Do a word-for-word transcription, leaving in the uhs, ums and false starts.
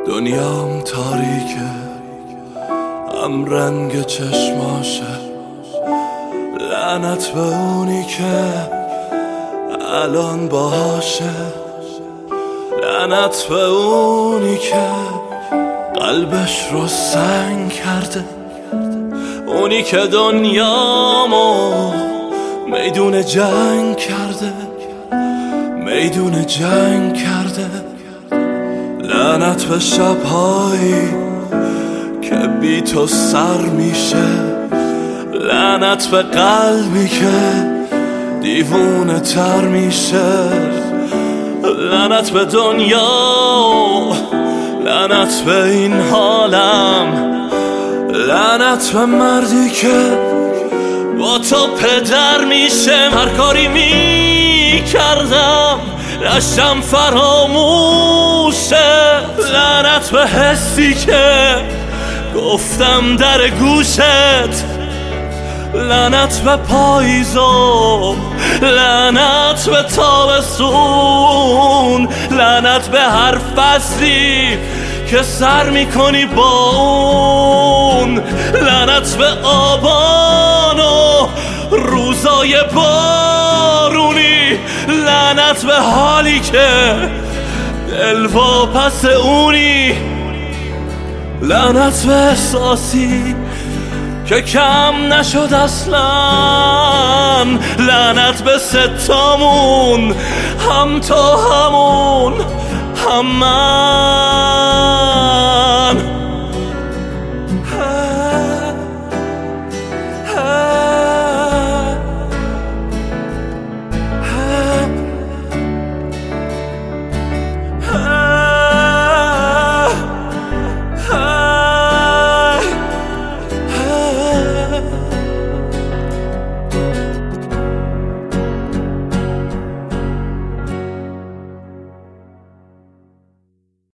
دنیام تاریکه، هم رنگ چشماشه. لعنت به اونی که الان باهاشه، لعنت به اونی که قلبش رو سنگ کرده، اونی که دنیامو میدون جنگ کرده، میدون جنگ کرده. لعنت به شبهایی که بی تو سر میشه، لعنت به قلبی که دیوونه تر میشه. لعنت به دنیا، لعنت به این حالم، لعنت به مردی که با تو پدر میشه. هر کاری میکردم داشتم فراموشه. لعنت به حسی که گفتم در گوشت، لعنت به پاییزو، لعنت به تابستون، لعنت به هر فصلی که سر میکنی با اون، لعنت به آبان و روزای بارونی، لعنت به حالی که دل واپس اونی، لعنت به احساسی که کم نشد اصلا، لعنت به ستامون، هم تو همون هم من.